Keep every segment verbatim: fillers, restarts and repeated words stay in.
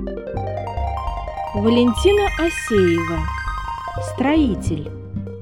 Валентина Асеева. Строитель.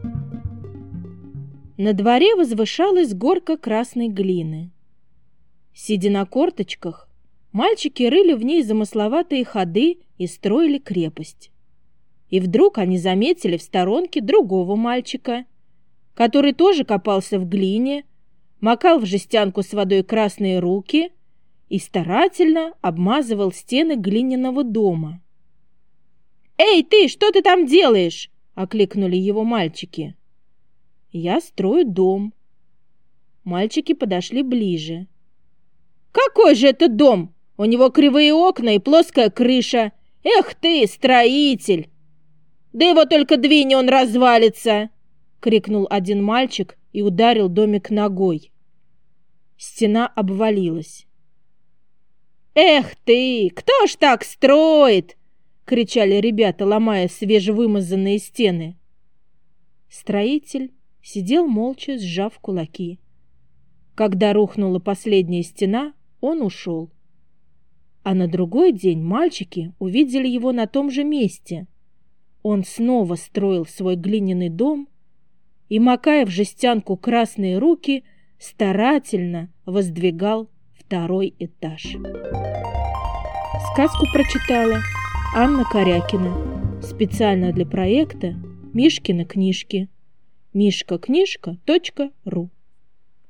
На дворе возвышалась горка красной глины. Сидя на корточках, мальчики рыли в ней замысловатые ходы и строили крепость. И вдруг они заметили в сторонке другого мальчика, который тоже копался в глине, макал в жестянку с водой красные руки и старательно обмазывал стены глиняного дома. «Эй, ты, что ты там делаешь?» — окликнули его мальчики. «Я строю дом». Мальчики подошли ближе. «Какой же это дом? У него кривые окна и плоская крыша. Эх ты, строитель! Да его только двинь, он развалится!» — крикнул один мальчик и ударил домик ногой. Стена обвалилась. «Эх ты, кто ж так строит?» — кричали ребята, ломая свежевымазанные стены. Строитель сидел молча, сжав кулаки. Когда рухнула последняя стена, он ушел. А на другой день мальчики увидели его на том же месте. Он снова строил свой глиняный дом и, макая в жестянку красные руки, старательно воздвигал второй этаж. Сказку прочитала Анна Корякина. Специально для проекта «Мишкины книжки». мишка книжка точка ру